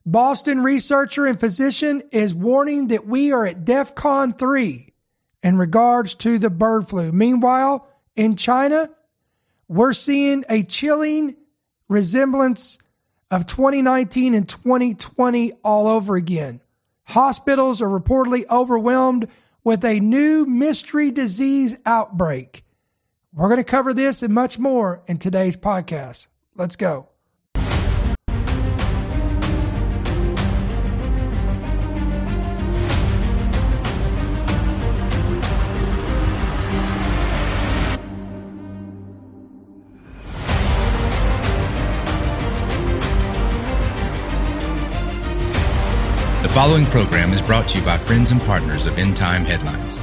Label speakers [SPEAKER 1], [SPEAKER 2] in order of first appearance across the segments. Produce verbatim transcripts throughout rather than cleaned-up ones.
[SPEAKER 1] Boston researcher and physician is warning that we are at DEFCON three in regards to the bird flu. Meanwhile, in China, we're seeing a chilling resemblance of twenty nineteen and twenty twenty all over again. Hospitals are reportedly overwhelmed with a new mystery disease outbreak. We're going to cover this and much more in today's podcast. Let's go.
[SPEAKER 2] The following program is brought to you by friends and partners of End Time Headlines.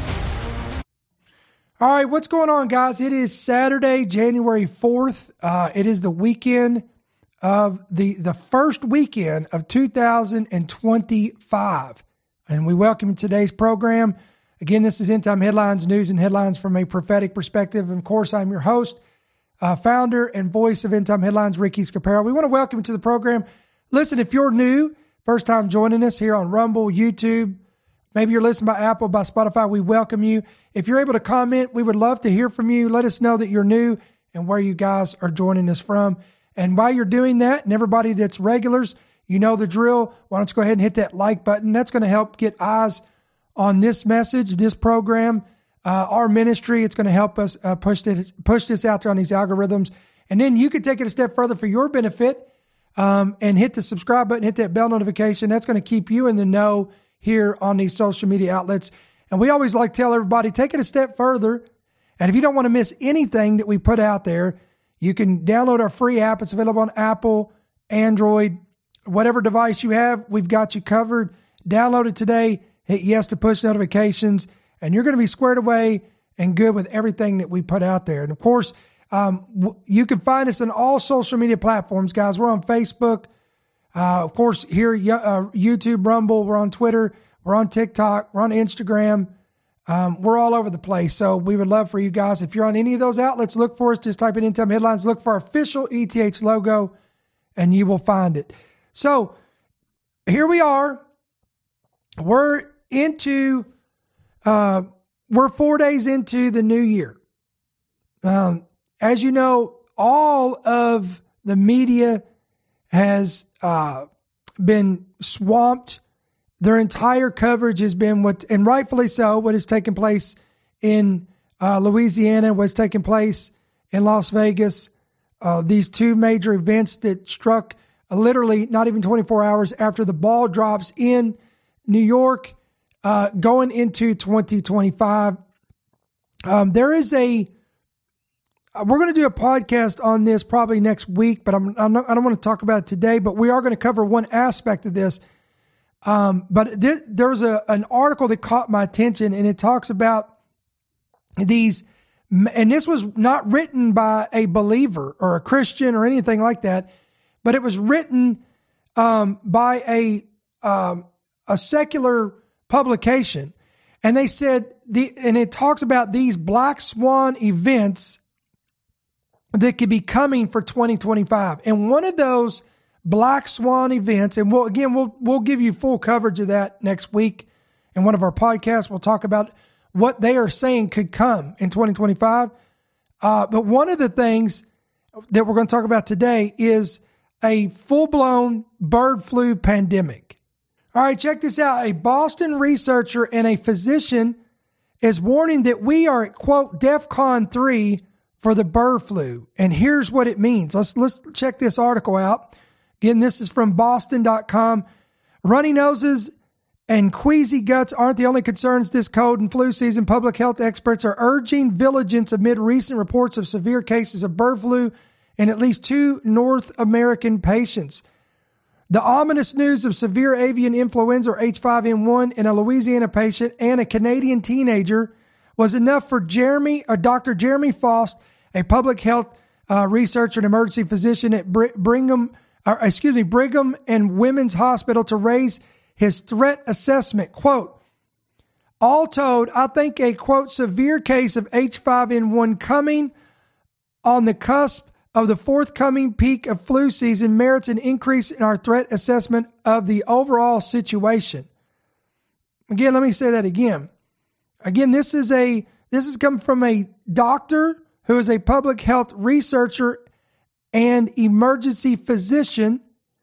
[SPEAKER 1] All right, what's going on, guys? It is Saturday, January fourth. Uh, it is the weekend of the, the first weekend of two thousand twenty-five. And we welcome you to today's program. Again, this is End Time Headlines, news and headlines from a prophetic perspective. And of course, I'm your host, uh, founder and voice of End Time Headlines, Ricky Scaparo. We want to welcome you to the program. Listen, if you're new, first time joining us here on Rumble, YouTube, maybe you're listening by Apple, by Spotify, we welcome you. If you're able to comment, we would love to hear from you. Let us know that you're new and where you guys are joining us from. And while you're doing that, and everybody that's regulars, you know the drill. Why don't you go ahead and hit that like button? That's going to help get eyes on this message, this program, uh, our ministry. It's going to help us uh, push this, push this out there on these algorithms. And then you can take it a step further for your benefit. Um, and hit the subscribe button, hit that bell notification. That's going to keep you in the know here on these social media outlets. And we always like to tell everybody, take it a step further. And if you don't want to miss anything that we put out there, you can download our free app. It's available on Apple, Android, whatever device you have. We've got you covered. Download it today. Hit yes to push notifications. And you're going to be squared away and good with everything that we put out there. And of course, Um, w- you can find us on all social media platforms, guys. We're on Facebook, uh, of course, here, uh, YouTube, Rumble. We're on Twitter. We're on TikTok. We're on Instagram. Um, we're all over the place. So we would love for you guys. If you're on any of those outlets, look for us. Just type in End Time Headlines. Look for our official E T H logo, and you will find it. So here we are. We're into, uh, we're four days into the new year. Um, As you know, all of the media has uh, been swamped. Their entire coverage has been what, and rightfully so, what has taken place in uh, Louisiana, what's taken place in Las Vegas. Uh, these two major events that struck uh, literally not even twenty-four hours after the ball drops in New York, uh, going into twenty twenty-five. Um, there is a We're going to do a podcast on this probably next week, but I'm, I'm not, I don't want to talk about it today, but we are going to cover one aspect of this. Um, but th- there was a, an article that caught my attention, and it talks about these, and this was not written by a believer or a Christian or anything like that, but it was written um, by a, um, a secular publication. And they said, the, and it talks about these black swan events that could be coming for twenty twenty-five. And one of those black swan events, and we'll, again, we'll, we'll give you full coverage of that next week in one of our podcasts. We'll talk about what they are saying could come in twenty twenty-five. Uh, but one of the things that we're going to talk about today is a full-blown bird flu pandemic. All right, check this out. A Boston researcher and a physician is warning that we are at, quote, DEFCON three for the bird flu. And here's what it means. Let's let's check this article out. Again, this is from Boston dot com. Runny noses and queasy guts aren't the only concerns this cold and flu season. Public health experts are urging vigilance amid recent reports of severe cases of bird flu in at least two North American patients. The ominous news of severe avian influenza, or H five N one, in a Louisiana patient and a Canadian teenager was enough for Jeremy, or Doctor Jeremy Faust, a public health uh, researcher and emergency physician at Br- Brigham, or, excuse me, Brigham and Women's Hospital, to raise his threat assessment. Quote, all told, I think a, quote, severe case of H five N one coming on the cusp of the forthcoming peak of flu season merits an increase in our threat assessment of the overall situation. Again, let me say that again. Again, this is a this has come from a doctor who is a public health researcher and emergency physician,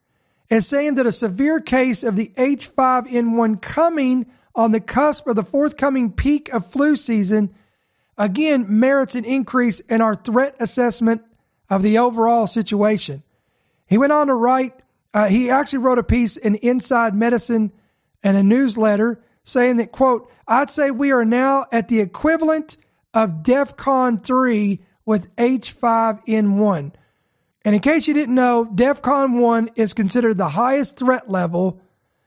[SPEAKER 1] is saying that a severe case of the H five N one coming on the cusp of the forthcoming peak of flu season, again, merits an increase in our threat assessment of the overall situation. He went on to write, uh, he actually wrote a piece in Inside Medicine and a newsletter saying that, quote, I'd say we are now at the equivalent of DEFCON three with H five N one. And in case you didn't know, DEFCON one is considered the highest threat level.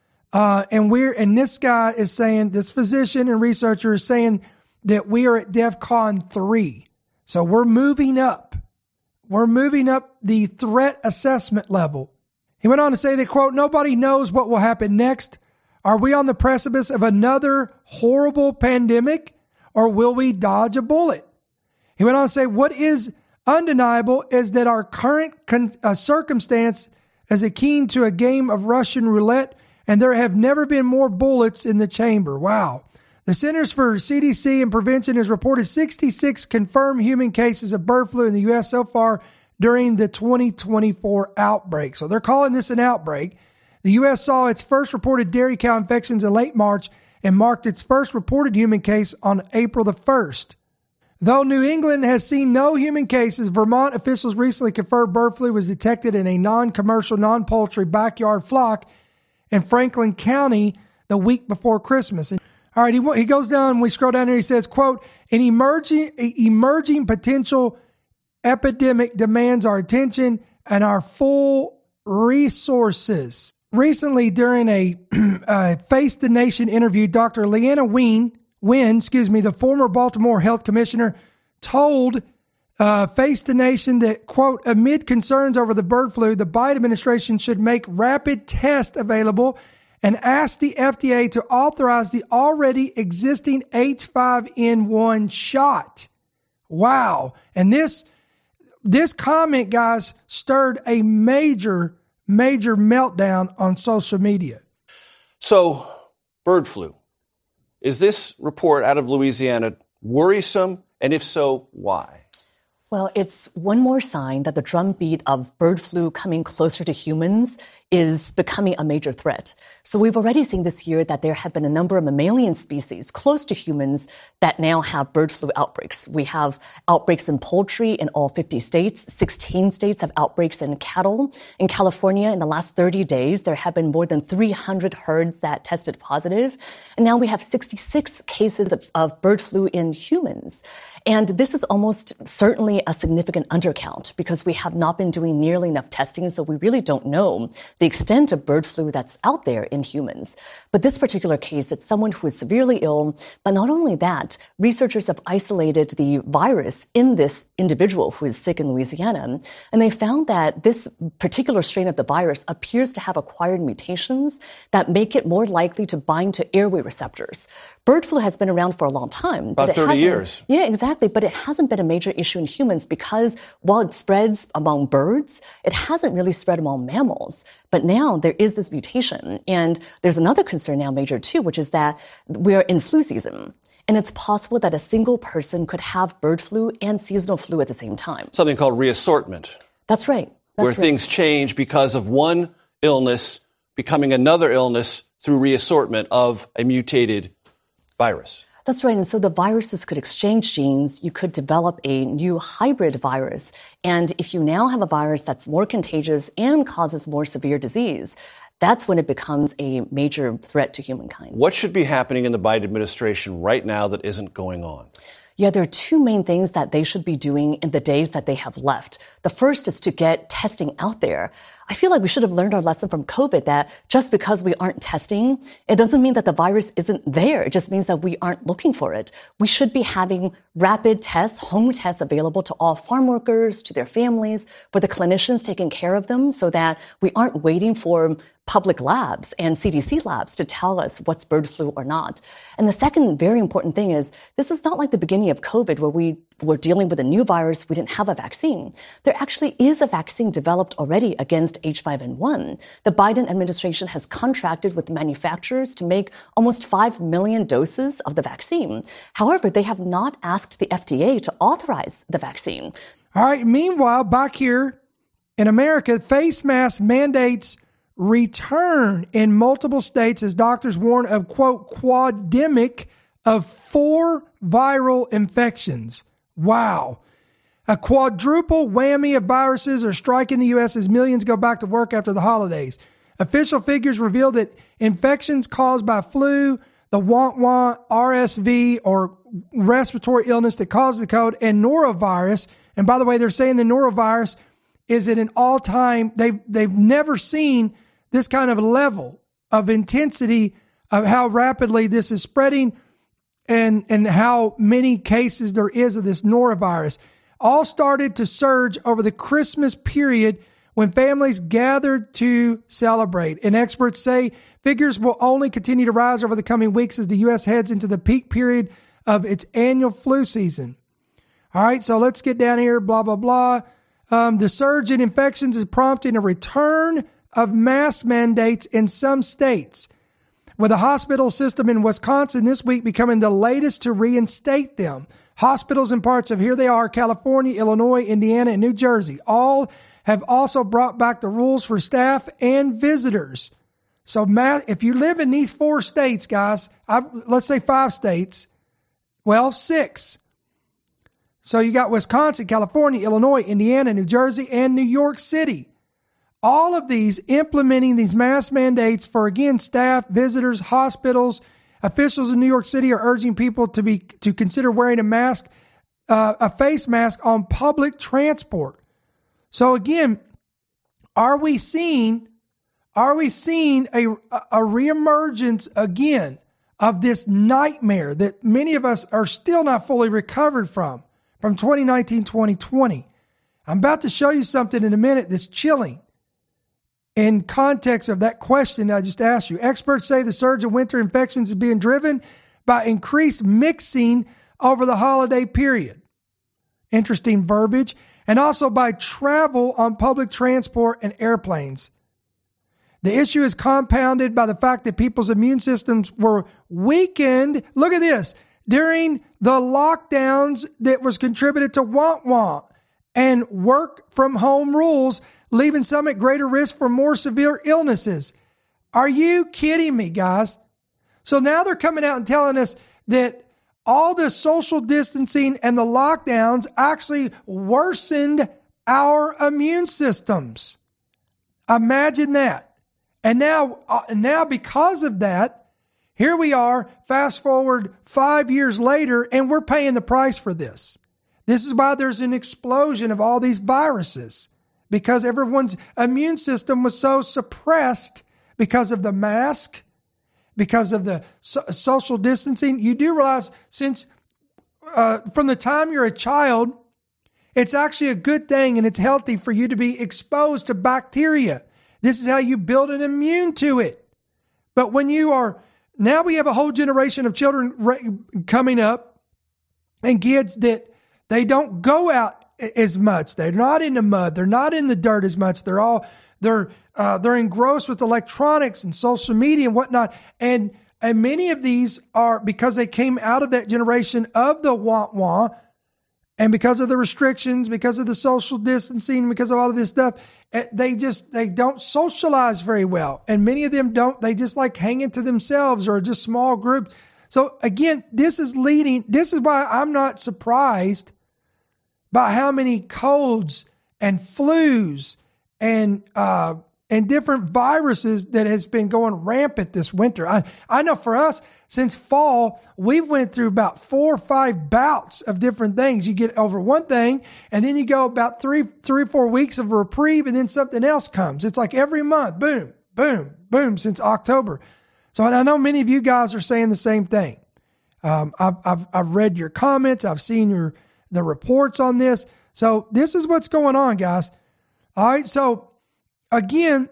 [SPEAKER 1] Uh, and we're, and this guy is saying, this physician and researcher is saying that we are at DEFCON three. So we're moving up. We're moving up the threat assessment level. He went on to say that, quote, nobody knows what will happen next. Are we on the precipice of another horrible pandemic, or will we dodge a bullet? He went on to say, what is undeniable is that our current con- uh, circumstance is akin to a game of Russian roulette, and there have never been more bullets in the chamber. Wow. The Centers for C D C and Prevention has reported sixty-six confirmed human cases of bird flu in the U S so far during the twenty twenty-four outbreak. So they're calling this an outbreak. The U S saw its first reported dairy cow infections in late March and marked its first reported human case on April the first. Though New England has seen no human cases, Vermont officials recently confirmed bird flu was detected in a non-commercial, non-poultry backyard flock in Franklin County the week before Christmas. And, all right, he, he goes down, we scroll down here, he says, quote, an emerging, emerging potential epidemic demands our attention and our full resources. Recently, during a uh, Face the Nation interview, Doctor Leanna Wynn, Wynn, excuse me, the former Baltimore Health Commissioner, told uh, Face the Nation that, quote, amid concerns over the bird flu, the Biden administration should make rapid tests available and ask the F D A to authorize the already existing H five N one shot. Wow. And this, this comment, guys, stirred a major, major meltdown on social media.
[SPEAKER 3] So, bird flu. Is this report out of Louisiana worrisome? And if so, why?
[SPEAKER 4] Well, it's one more sign that the drumbeat of bird flu coming closer to humans is becoming a major threat. So we've already seen this year that there have been a number of mammalian species close to humans that now have bird flu outbreaks. We have outbreaks in poultry in all fifty states. sixteen states have outbreaks in cattle. In California, in the last thirty days, there have been more than three hundred herds that tested positive. And now we have sixty-six cases of, of bird flu in humans. And this is almost certainly a significant undercount because we have not been doing nearly enough testing, so we really don't know the extent of bird flu that's out there in humans. But this particular case, it's someone who is severely ill, but not only that, researchers have isolated the virus in this individual who is sick in Louisiana, and they found that this particular strain of the virus appears to have acquired mutations that make it more likely to bind to airway receptors. Bird flu has been around for a long time.
[SPEAKER 3] About thirty years.
[SPEAKER 4] Yeah, exactly. But it hasn't been a major issue in humans because while it spreads among birds, it hasn't really spread among mammals. But now there is this mutation. And there's another concern now major too, which is that we're in flu season. And it's possible that a single person could have bird flu and seasonal flu at the same time.
[SPEAKER 3] Something called reassortment.
[SPEAKER 4] That's right. That's
[SPEAKER 3] where
[SPEAKER 4] right.
[SPEAKER 3] things change because of one illness becoming another illness through reassortment of a mutated virus.
[SPEAKER 4] That's right. And so the viruses could exchange genes. You could develop a new hybrid virus. And if you now have a virus that's more contagious and causes more severe disease, that's when it becomes a major threat to humankind.
[SPEAKER 3] What should be happening in the Biden administration right now that isn't going on?
[SPEAKER 4] Yeah, there are two main things that they should be doing in the days that they have left. The first is to get testing out there. I feel like we should have learned our lesson from COVID that just because we aren't testing, it doesn't mean that the virus isn't there. It just means that we aren't looking for it. We should be having rapid tests, home tests available to all farm workers, to their families, for the clinicians taking care of them so that we aren't waiting for public labs and C D C labs to tell us what's bird flu or not. And the second very important thing is this is not like the beginning of COVID where we were dealing with a new virus, we didn't have a vaccine. there actually is a vaccine developed already against H five N one. The Biden administration has contracted with manufacturers to make almost five million doses of the vaccine. However, they have not asked the F D A to authorize the vaccine.
[SPEAKER 1] All right. Meanwhile, back here in America, face mask mandates return in multiple states as doctors warn of, quote, quademic of four viral infections. Wow. A quadruple whammy of viruses are striking the U S as millions go back to work after the holidays. Official figures reveal that infections caused by flu, the wah-wah, R S V, or respiratory illness that causes the cold, and norovirus. And by the way, they're saying the norovirus is at an all-time, they've, they've never seen this kind of level of intensity of how rapidly this is spreading and, and how many cases there is of this norovirus. All started to surge over the Christmas period when families gathered to celebrate. And experts say figures will only continue to rise over the coming weeks as the U S heads into the peak period of its annual flu season. All right, so let's get down here, blah, blah, blah. Um, the surge in infections is prompting a return of mask mandates in some states, with the hospital system in Wisconsin this week becoming the latest to reinstate them. Hospitals in parts of, here they are, California, Illinois, Indiana, and New Jersey, all have also brought back the rules for staff and visitors. So if you live in these four states, guys, I, let's say five states, well, six. So you got Wisconsin, California, Illinois, Indiana, New Jersey, and New York City. All of these implementing these mask mandates for, again, staff, visitors, hospitals. Officials in New York City are urging people to be to consider wearing a mask, uh, a face mask on public transport. So again, are we seeing, are we seeing a, a reemergence again of this nightmare that many of us are still not fully recovered from, from twenty nineteen, twenty twenty? I'm about to show you something in a minute that's chilling in context of that question I just asked you. Experts say the surge of winter infections is being driven by increased mixing over the holiday period. Interesting verbiage. And also by travel on public transport and airplanes. The issue is compounded by the fact that people's immune systems were weakened. Look at this. During the lockdowns that was contributed to wah-wah and work from home rules, leaving some at greater risk for more severe illnesses. Are you kidding me, guys? So now they're coming out and telling us that all the social distancing and the lockdowns actually worsened our immune systems. Imagine that. And now, uh, now because of that, here we are, fast forward five years later, and we're paying the price for this. This is why there's an explosion of all these viruses, because everyone's immune system was so suppressed because of the mask, because of the so- social distancing. You do realize since uh, from the time you're a child, it's actually a good thing and it's healthy for you to be exposed to bacteria. This is how you build an immune to it. But when you are, now we have a whole generation of children re- coming up and kids that they don't go out as much. They're not in the mud. They're not in the dirt as much. They're all, they're, uh, they're engrossed with electronics and social media and whatnot. And, and many of these are because they came out of that generation of the wah-wah, and because of the restrictions, because of the social distancing, because of all of this stuff, they just, they don't socialize very well. And many of them don't, they just like hanging to themselves or just small groups. So again, this is leading, this is why I'm not surprised by how many colds and flus and, uh, and different viruses that has been going rampant this winter. I, I know for us, since fall, we've went through about four or five bouts of different things. You get over one thing, and then you go about three, three or four weeks of reprieve, and then something else comes. It's like every month, boom, boom, boom, since October. So I know many of you guys are saying the same thing. Um, I've, I've, I've read your comments. I've seen your the reports on this. So this is what's going on, guys. All right. So again,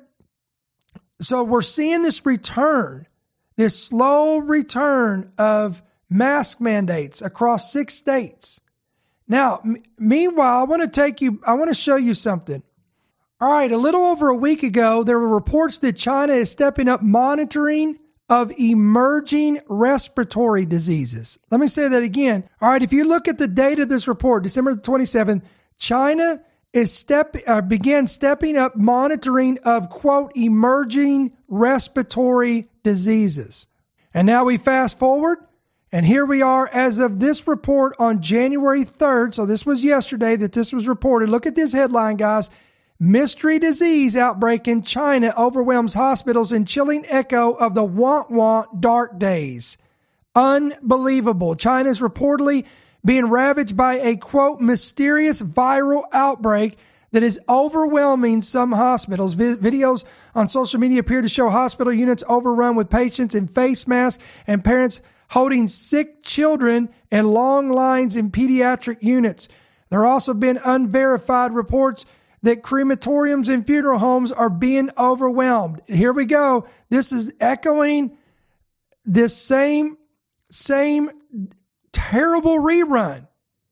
[SPEAKER 1] so we're seeing this return, this slow return of mask mandates across six states. Now, m- meanwhile, I want to take you, I want to show you something. All right, a little over a week ago, there were reports that China is stepping up monitoring of emerging respiratory diseases. Let me say that again. All right, if you look at the date of this report, December twenty-seventh, China is step uh, began stepping up monitoring of, quote, emerging respiratory diseases. And now we fast forward, and here we are as of this report on January third. So this was yesterday that this was reported. Look at this headline, guys. Mystery disease outbreak in China overwhelms hospitals in chilling echo of the want want dark days. Unbelievable. China is reportedly being ravaged by a, quote, mysterious viral outbreak that is overwhelming some hospitals. Vi- videos on social media appear to show hospital units overrun with patients in face masks and parents holding sick children and long lines in pediatric units. There have also been unverified reports that crematoriums and funeral homes are being overwhelmed. Here we go. This is echoing this same, same terrible rerun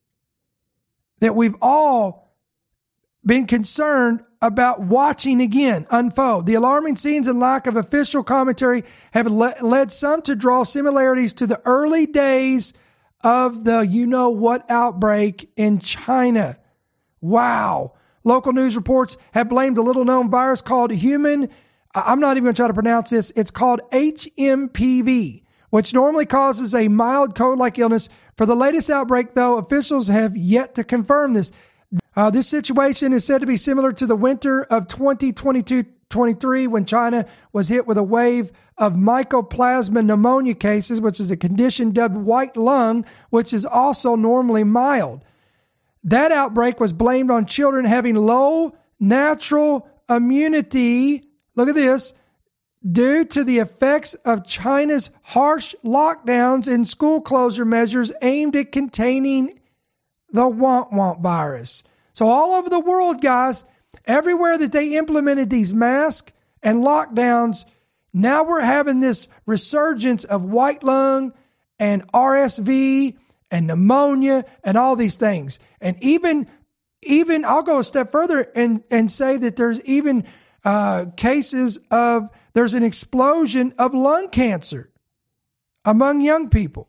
[SPEAKER 1] that we've all been concerned about watching again unfold. The alarming scenes and lack of official commentary have le- led some to draw similarities to the early days of the you-know-what outbreak in China. Wow. Local news reports have blamed a little-known virus called human, I'm not even going to try to pronounce this, it's called H M P V, which normally causes a mild cold-like illness. For the latest outbreak, though, officials have yet to confirm this. Uh, this situation is said to be similar to the winter of twenty twenty-two twenty-three when China was hit with a wave of mycoplasma pneumonia cases, which is a condition dubbed white lung, which is also normally mild. That outbreak was blamed on children having low natural immunity. Look at this. Due to the effects of China's harsh lockdowns and school closure measures aimed at containing the want want virus. So all over the world, guys, everywhere that they implemented these masks and lockdowns, now we're having this resurgence of white lung and R S V and pneumonia and all these things. And even, even I'll go a step further and, and say that there's even uh, cases of, there's an explosion of lung cancer among young people.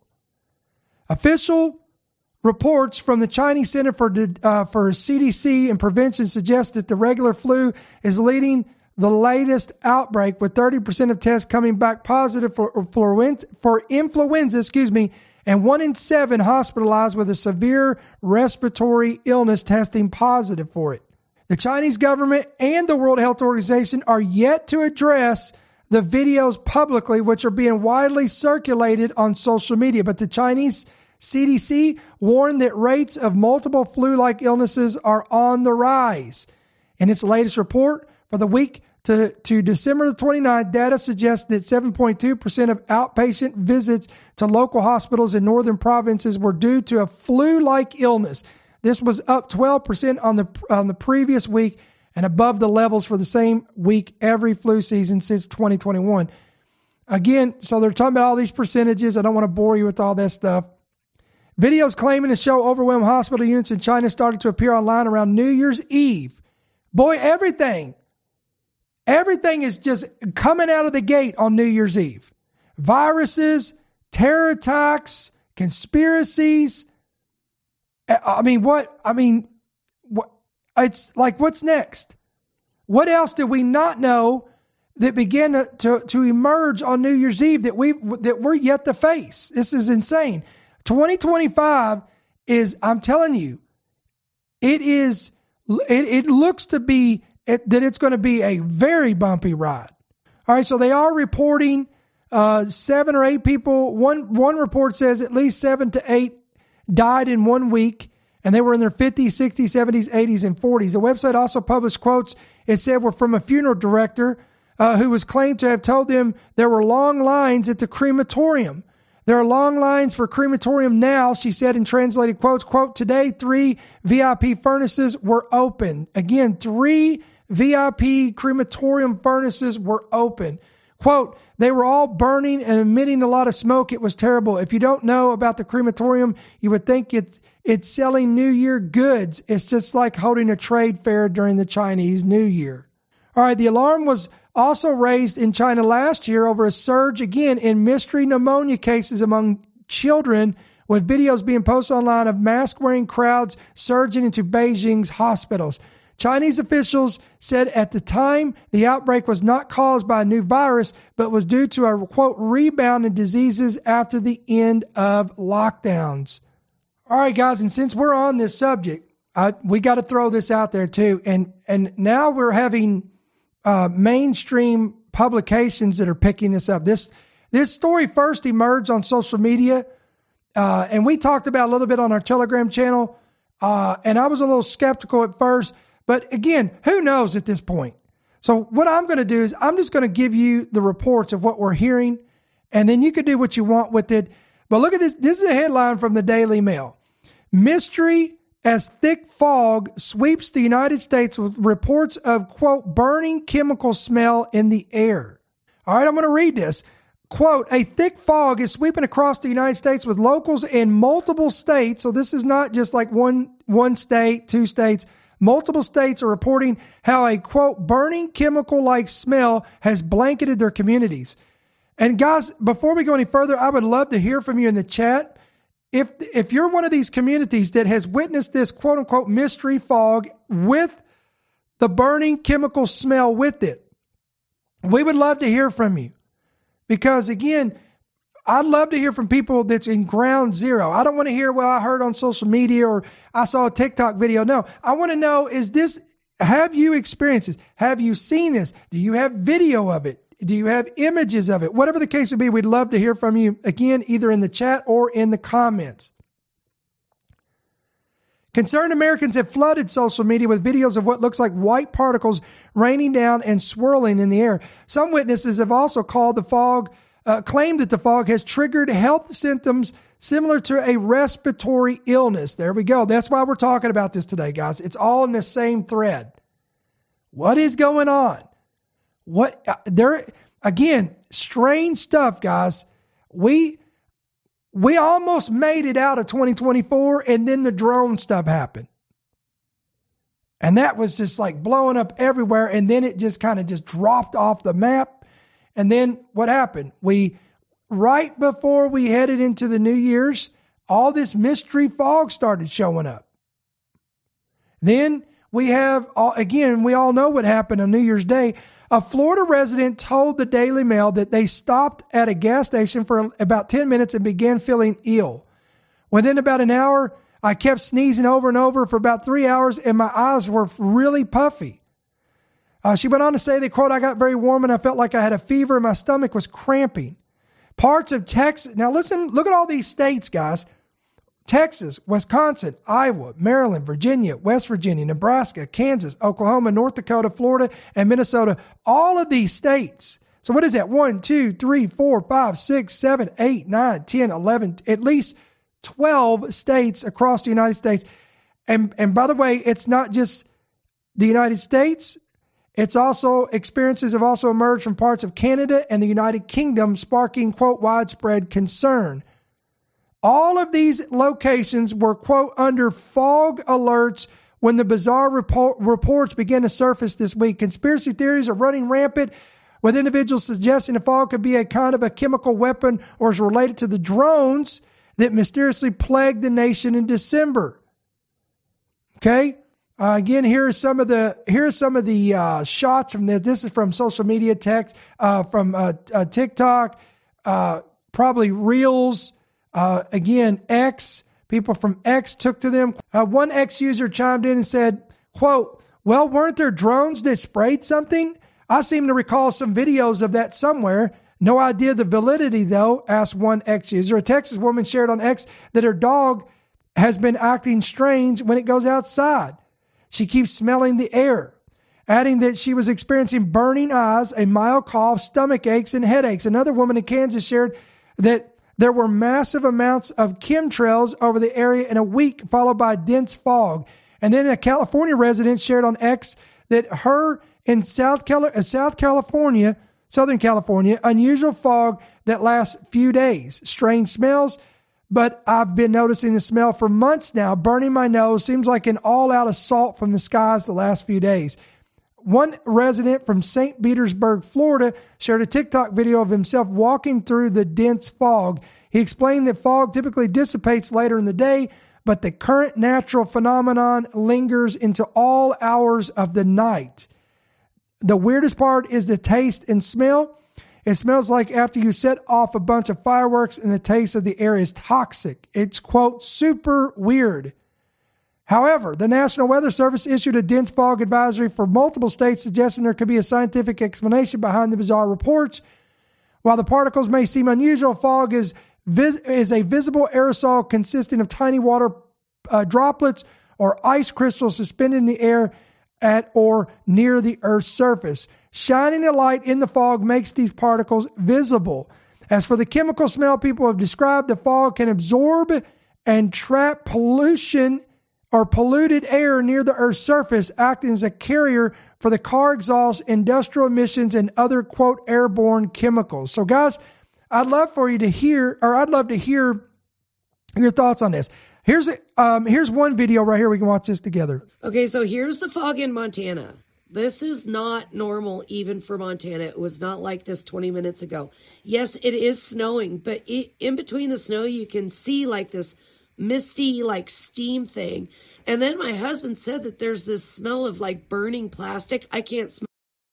[SPEAKER 1] Official reports from the Chinese Center for uh, for C D C and Prevention suggest that the regular flu is leading the latest outbreak, with thirty percent of tests coming back positive for, for, for influenza, excuse me, and one in seven hospitalized with a severe respiratory illness testing positive for it. The Chinese government and the World Health Organization are yet to address the videos publicly, which are being widely circulated on social media. But the Chinese C D C warned that rates of multiple flu-like illnesses are on the rise. In its latest report for the week to, to December twenty-ninth, data suggests that seven point two percent of outpatient visits to local hospitals in northern provinces were due to a flu-like illness. This was up twelve percent on the on the previous week and above the levels for the same week every flu season since twenty twenty-one. Again, so they're talking about all these percentages. I don't want to bore you with all that stuff. Videos claiming to show overwhelmed hospital units in China started to appear online around New Year's Eve. Boy, everything, everything is just coming out of the gate on New Year's Eve. Viruses, terror attacks, conspiracies. I mean, what? I mean, what? It's like, what's next? What else did we not know that began to, to, to emerge on New Year's Eve that we that we're yet to face? This is insane. twenty twenty-five is, I'm telling you, it is, it, it looks to be it, that it's going to be a very bumpy ride. All right, so they are reporting uh, seven or eight people. One, one report says at least seven to eight died in one week, and they were in their fifties, sixties, seventies, eighties, and forties. The website also published quotes it said were from a funeral director uh, who was claimed to have told them there were long lines at the crematorium. There are long lines for crematorium now, she said in translated quotes. Quote, today, three V I P furnaces were open. Again, three V I P crematorium furnaces were open. Quote, they were all burning and emitting a lot of smoke. It was terrible. If you don't know about the crematorium, you would think it's, it's selling New Year goods. It's just like holding a trade fair during the Chinese New Year. All right, the alarm was also raised in China last year over a surge again in mystery pneumonia cases among children, with videos being posted online of mask-wearing crowds surging into Beijing's hospitals. Chinese officials said at the time the outbreak was not caused by a new virus, but was due to a, quote, rebound in diseases after the end of lockdowns. All right, guys, and since we're on this subject, I, we got to throw this out there too. And and now we're having uh, mainstream publications that are picking this up. This this story first emerged on social media, uh, and we talked about a little bit on our Telegram channel. Uh, and I was a little skeptical at first. But again, who knows at this point? So what I'm going to do is I'm just going to give you the reports of what we're hearing, and then you can do what you want with it. But look at this. This is a headline from the Daily Mail. Mystery as thick fog sweeps the United States with reports of, quote, burning chemical smell in the air. All right, I'm going to read this. Quote, a thick fog is sweeping across the United States with locals in multiple states. So this is not just like one, one state, two states. Multiple states are reporting how a, quote, burning chemical-like smell has blanketed their communities. And guys, before we go any further, I would love to hear from you in the chat. If if you're one of these communities that has witnessed this, quote-unquote, mystery fog with the burning chemical smell with it, we would love to hear from you. Because, again, I'd love to hear from people that's in ground zero. I don't want to hear, well, I heard on social media or I saw a TikTok video. No, I want to know, is this, have you experienced this? Have you seen this? Do you have video of it? Do you have images of it? Whatever the case would be, we'd love to hear from you, again, either in the chat or in the comments. Concerned Americans have flooded social media with videos of what looks like white particles raining down and swirling in the air. Some witnesses have also called the fog Uh, claimed that the fog has triggered health symptoms similar to a respiratory illness. There we go. That's why we're talking about this today, guys. It's all in the same thread. What is going on? What uh, there again? Strange stuff, guys. We we almost made it out of twenty twenty-four, and then the drone stuff happened, and that was just like blowing up everywhere. And then it just kind of just dropped off the map. And then what happened? We, right before we headed into the New Year's, all this mystery fog started showing up. Then we have, again, we all know what happened on New Year's Day. A Florida resident told the Daily Mail that they stopped at a gas station for about ten minutes and began feeling ill. Within about an hour, I kept sneezing over and over for about three hours and my eyes were really puffy. Uh, she went on to say that, quote, I got very warm and I felt like I had a fever and my stomach was cramping. Parts of Texas. Now listen, look at all these states, guys. Texas, Wisconsin, Iowa, Maryland, Virginia, West Virginia, Nebraska, Kansas, Oklahoma, North Dakota, Florida, and Minnesota. All of these states. So what is that? One, two, three, four, five, six, seven, eight, nine, ten, eleven, at least twelve states across the United States. And, and by the way, it's not just the United States. It's also, experiences have also emerged from parts of Canada and the United Kingdom, sparking, quote, widespread concern. All of these locations were, quote, under fog alerts when the bizarre report, reports began to surface this week. Conspiracy theories are running rampant, with individuals suggesting the fog could be a kind of a chemical weapon or is related to the drones that mysteriously plagued the nation in December. Okay? Uh, again, here are some of the here are some of the uh, shots from this. This is from social media text, uh, from uh, uh, TikTok, uh, probably Reels. Uh, again, X. People from X took to them. Uh, one X user chimed in and said, "Quote: Well, weren't there drones that sprayed something? I seem to recall some videos of that somewhere. No idea the validity, though." Asked one X user. A Texas woman shared on X that her dog has been acting strange when it goes outside. She keeps smelling the air, adding that she was experiencing burning eyes, a mild cough, stomach aches, and headaches. Another woman in Kansas shared that there were massive amounts of chemtrails over the area in a week, followed by dense fog. And then a California resident shared on X that her in South, Cal- South California, Southern California. Unusual fog that lasts few days. Strange smells, but I've been noticing the smell for months now, burning my nose. Seems like an all-out assault from the skies the last few days. One resident from Saint Petersburg, Florida, shared a TikTok video of himself walking through the dense fog. He explained that fog typically dissipates later in the day, but the current natural phenomenon lingers into all hours of the night. The weirdest part is the taste and smell. It smells like after you set off a bunch of fireworks and the taste of the air is toxic. It's, quote, super weird. However, the National Weather Service issued a dense fog advisory for multiple states, suggesting there could be a scientific explanation behind the bizarre reports. While the particles may seem unusual, fog is, vis- is a visible aerosol consisting of tiny water uh, droplets or ice crystals suspended in the air at or near the Earth's surface. Shining a light in the fog makes these particles visible. As for the chemical smell people have described, the fog can absorb and trap pollution or polluted air near the Earth's surface, acting as a carrier for the car exhaust, industrial emissions, and other, quote, airborne chemicals. So, guys, I'd love for you to hear, or I'd love to hear your thoughts on this. Here's a, um, here's one video right here. We can watch this together.
[SPEAKER 5] Okay, so here's the fog in Montana. This is not normal even for Montana. It was not like this twenty minutes ago. Yes, it is snowing, but it, in between the snow, you can see like this misty, like steam thing. And then my husband said that there's this smell of like burning plastic. I can't smell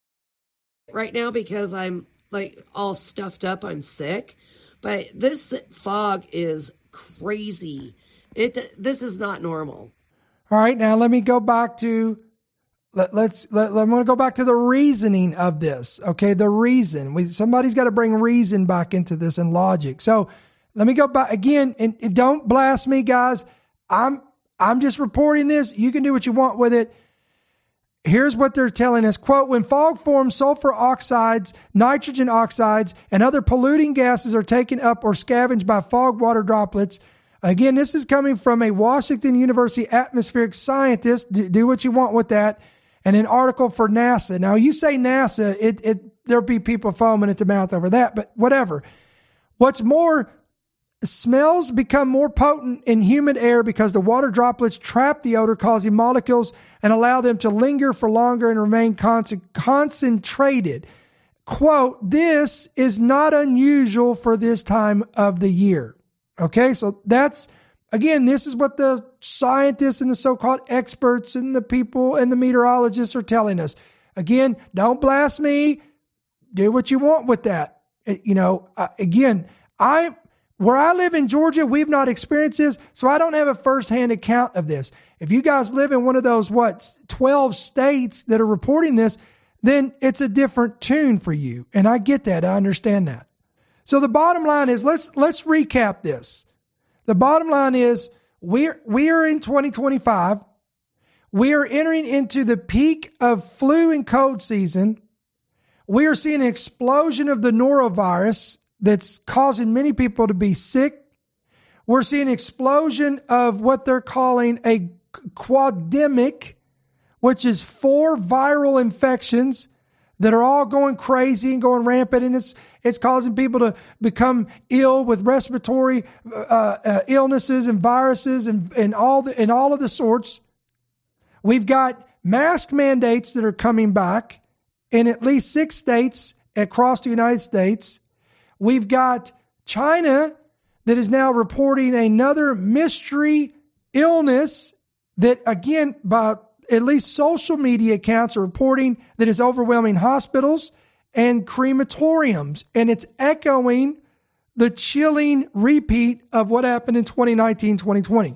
[SPEAKER 5] it right now because I'm like all stuffed up. I'm sick. But this fog is crazy. It this is not normal.
[SPEAKER 1] All right, now let me go back to let, let's let, I'm going to go back to the reasoning of this. Okay, the reason we somebody's got to bring reason back into this and logic. So let me go back again, and, and don't blast me, guys. I'm I'm just reporting this. You can do what you want with it. Here's what they're telling us. Quote, when fog forms, sulfur oxides, nitrogen oxides, and other polluting gases are taken up or scavenged by fog water droplets. Again, this is coming from a Washington University atmospheric scientist. Do what you want with that. And an article for NASA. Now, you say NASA, it, it there'll be people foaming at the mouth over that, but whatever. What's more, smells become more potent in humid air because the water droplets trap the odor, causing molecules and allow them to linger for longer and remain con- concentrated. Quote, this is not unusual for this time of the year. Okay, so that's, again, this is what the scientists and the so-called experts and the people and the meteorologists are telling us. Again, don't blast me. Do what you want with that. You know, uh, again, I... Where I live in Georgia, we've not experienced this, so I don't have a firsthand account of this. If you guys live in one of those, what, twelve states that are reporting this, then it's a different tune for you. And I get that. I understand that. So the bottom line is, let's let's recap this. The bottom line is, we're, we are in twenty twenty-five. We are entering into the peak of flu and cold season. We are seeing an explosion of the norovirus that's causing many people to be sick. We're seeing an explosion of what they're calling a quademic, which is four viral infections that are all going crazy and going rampant, and it's it's causing people to become ill with respiratory uh, uh, illnesses and viruses and and all the and all of the sorts. We've got mask mandates that are coming back in at least six states across the United States. We've got China that is now reporting another mystery illness that, again, by at least social media accounts are reporting that is overwhelming hospitals and crematoriums. And it's echoing the chilling repeat of what happened in twenty nineteen, twenty twenty.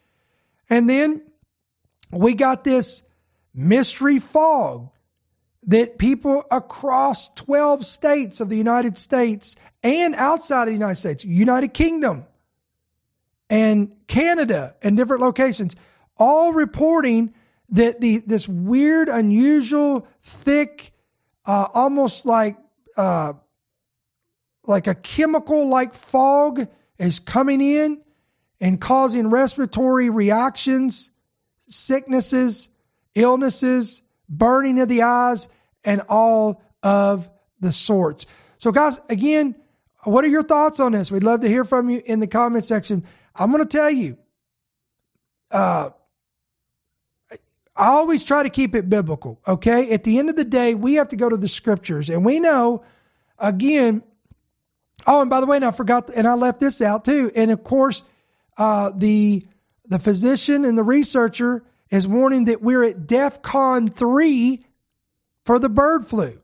[SPEAKER 1] And then we got this mystery fog that people across twelve states of the United States and outside of the United States, United Kingdom and Canada and different locations, all reporting that the this weird, unusual, thick, uh, almost like uh, like a chemical-like fog is coming in and causing respiratory reactions, sicknesses, illnesses, burning of the eyes, and all of the sorts. So guys, again, what are your thoughts on this? We'd love to hear from you in the comment section. I'm going to tell you, uh, I always try to keep it biblical, okay? At the end of the day, we have to go to the scriptures. And we know, again, oh, and by the way, and I forgot, and I left this out too. And of course, uh, the the physician and the researcher is warning that we're at DEFCON three for the bird flu.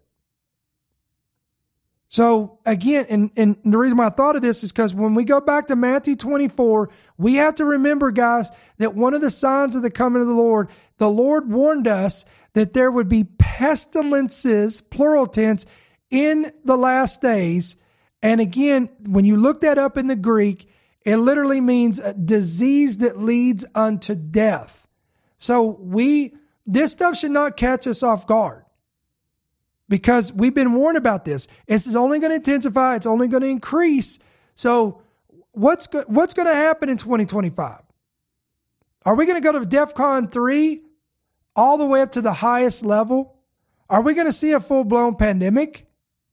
[SPEAKER 1] So again, and, and the reason why I thought of this is because when we go back to Matthew twenty-four, we have to remember, guys, that one of the signs of the coming of the Lord, the Lord warned us that there would be pestilences, plural tense, in the last days. And again, when you look that up in the Greek, it literally means a disease that leads unto death. So we, this stuff should not catch us off guard, because we've been warned about this. This is only going to intensify. It's only going to increase. So what's go- what's going to happen in twenty twenty-five? Are we going to go to DEFCON three all the way up to the highest level? Are we going to see a full-blown pandemic?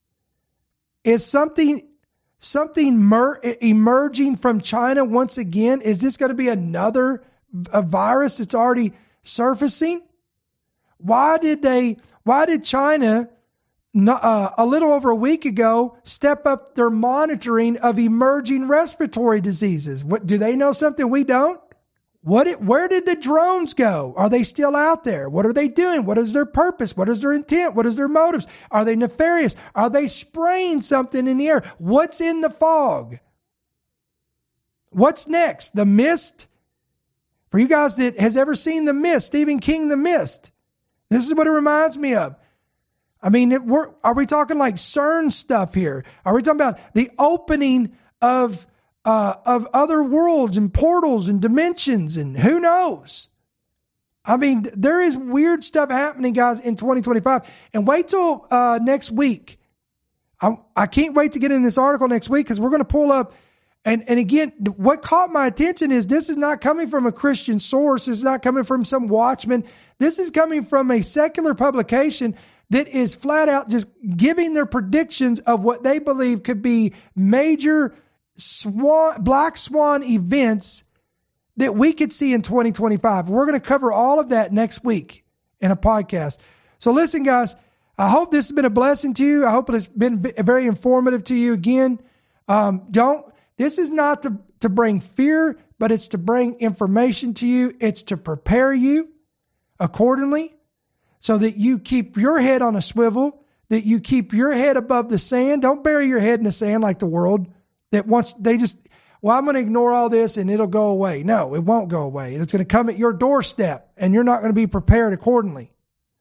[SPEAKER 1] Is something something mer- emerging from China once again? Is this going to be another a virus that's already surfacing? Why did they? Why did China, uh, a little over a week ago, step up their monitoring of emerging respiratory diseases? What, do they know something we don't? What? It, where did the drones go? Are they still out there? What are they doing? What is their purpose? What is their intent? What is their motives? Are they nefarious? Are they spraying something in the air? What's in the fog? What's next? The Mist? For you guys that has ever seen The Mist, Stephen King, The Mist, this is what it reminds me of. I mean, it, we're, are we talking like CERN stuff here? Are we talking about the opening of uh, of other worlds and portals and dimensions and who knows? I mean, there is weird stuff happening, guys, in twenty twenty-five. And wait till uh, next week. I'm, I can't wait to get in this article next week, because we're going to pull up. And, and again, what caught my attention is this is not coming from a Christian source. This is not coming from some watchman. This is coming from a secular publication that is flat out just giving their predictions of what they believe could be major swan, black swan events that we could see in twenty twenty-five. We're going to cover all of that next week in a podcast. So listen, guys, I hope this has been a blessing to you. I hope it's been very informative to you. Again, um, don't, this is not to, to bring fear, but it's to bring information to you. It's to prepare you accordingly so that you keep your head on a swivel, that you keep your head above the sand. Don't bury your head in the sand like the world that wants, they just, well, I'm going to ignore all this and it'll go away. No, it won't go away. It's going to come at your doorstep and you're not going to be prepared accordingly.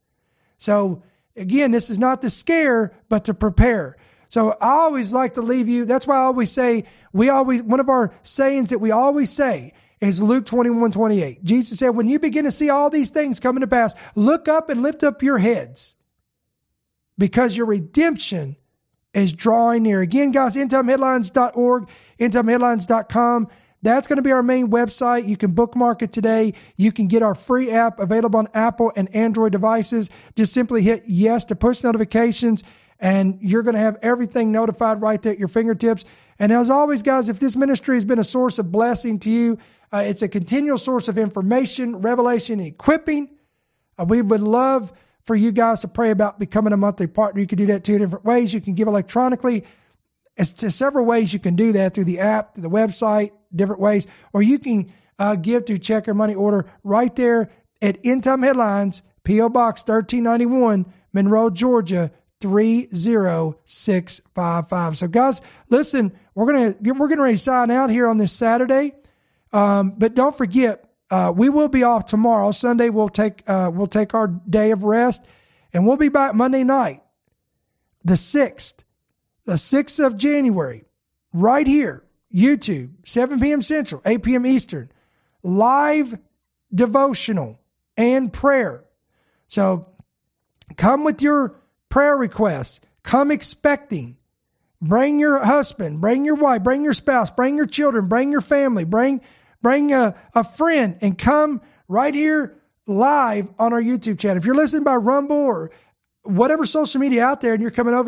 [SPEAKER 1] So again, this is not to scare, but to prepare. So I always like to leave you. That's why I always say, we always, one of our sayings that we always say is Luke twenty-one twenty-eight. Jesus said, when you begin to see all these things coming to pass, look up and lift up your heads, because your redemption is drawing near. Again, guys, end time headlines dot org, end time headlines dot com. That's going to be our main website. You can bookmark it today. You can get our free app available on Apple and Android devices. Just simply hit yes to push notifications, and you're going to have everything notified right there at your fingertips. And as always, guys, if this ministry has been a source of blessing to you, uh, it's a continual source of information, revelation, and equipping. Uh, we would love for you guys to pray about becoming a monthly partner. You can do that two different ways. You can give electronically. It's to several ways you can do that, through the app, through the website, different ways. Or you can uh, give through check or money order right there at End Time Headlines, P O Box thirteen ninety-one, Monroe, Georgia, three zero six five five. So guys, listen, we're going to, we're getting ready to sign out here on this Saturday. Um, but don't forget, uh, we will be off tomorrow. Sunday, we'll take, uh, we'll take our day of rest, and we'll be back Monday night, the sixth, the sixth of January, right here, YouTube, seven p.m. Central, eight p.m. Eastern, live devotional and prayer. So come with your prayer requests. Come expecting. Bring your husband, bring your wife, bring your spouse, bring your children, bring your family, bring bring a, a friend, and come right here live on our YouTube channel. If you're listening by Rumble or whatever social media out there and you're coming over here,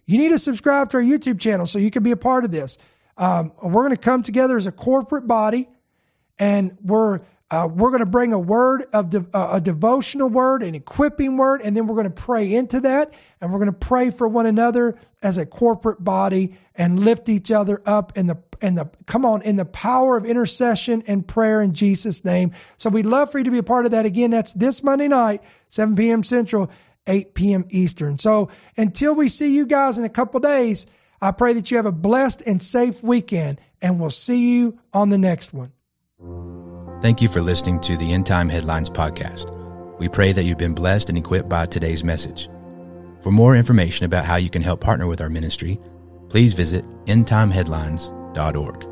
[SPEAKER 1] you need to subscribe to our YouTube channel so you can be a part of this. Um, we're going to come together as a corporate body, and we're uh, we're going to bring a word of de- uh, a devotional word, an equipping word, and then we're going to pray into that, and we're going to pray for one another as a corporate body and lift each other up in the in the come on in the power of intercession and prayer in Jesus' name. So we'd love for you to be a part of that. Again, that's this Monday night, seven p.m. Central, eight p.m. Eastern. So until we see you guys in a couple days, I pray that you have a blessed and safe weekend, and we'll see you on the next one.
[SPEAKER 2] Thank you for listening to the End Time Headlines podcast. We pray that you've been blessed and equipped by today's message. For more information about how you can help partner with our ministry, please visit end time headlines dot org.